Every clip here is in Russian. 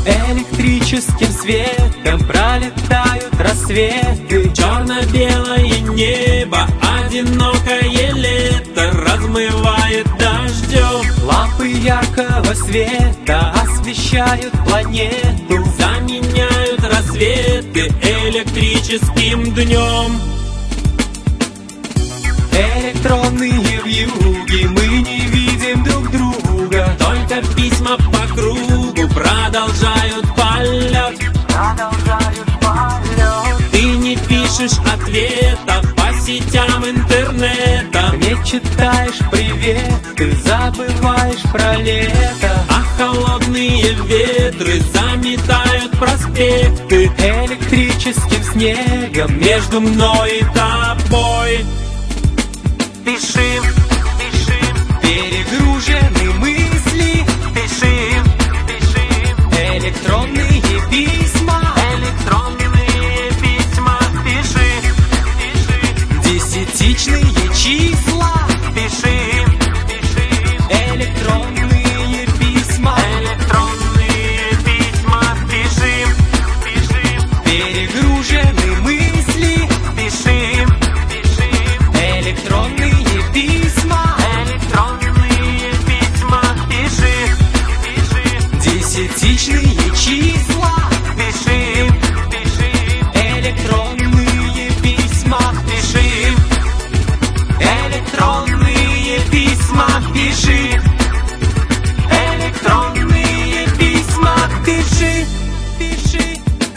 Электрическим светом пролетают рассветы. Черно-белое небо, одинокое лето размывает дождем. Лампы яркого света освещают планету, заменяют рассветы электрическим днем. Электронные вьюги, мы не видим друг друга, только письма по кругу продолжают полет. Ты не пишешь ответов по сетям интернета, не читаешь привет, ты забываешь про лето. А холодные ветры заметают проспекты электрическим снегом между мной и тобой. Пиши, пиши, перегружены мысли. Пиши, пиши, электронные письма. Электронные письма. Пиши, пиши, десятичные числа. Пиши, пиши, электронные письма. Электронные письма. Пиши, пиши, перегружены мысли. Пиши, пиши, электронные письма. Электронные письма. Пиши, пиши, десятичные числа. Пиши, пиши, электронные письма. пиши, электронные письма. Пиши, электронные письма. Пиши, пиши.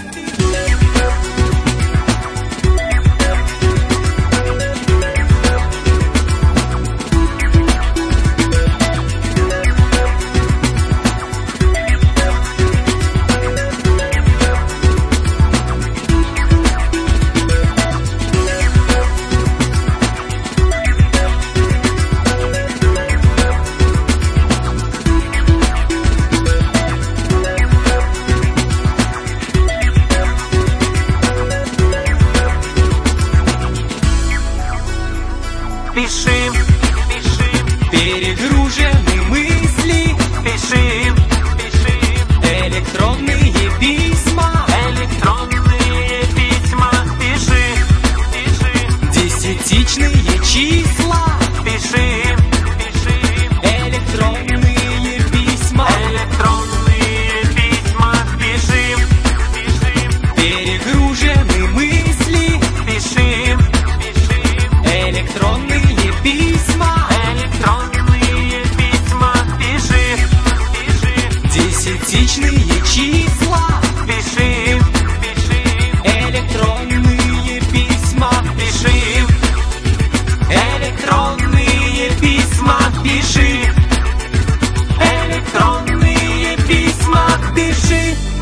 Пиши, пиши, Перегружены мысли. пиши, пиши, Электронные письма. электронные письма. Пиши, пиши, Десятичные числа. пиши, пиши, Электронные письма. электронные письма. Пиши, пиши, Перегружены мысли. пиши, пиши, Электронные письма. электронные письма. Пиши, пиши, Десятичные числа. пиши, пиши, Электронные письма. пиши, электронные письма. Пиши, электронные письма. Пиши.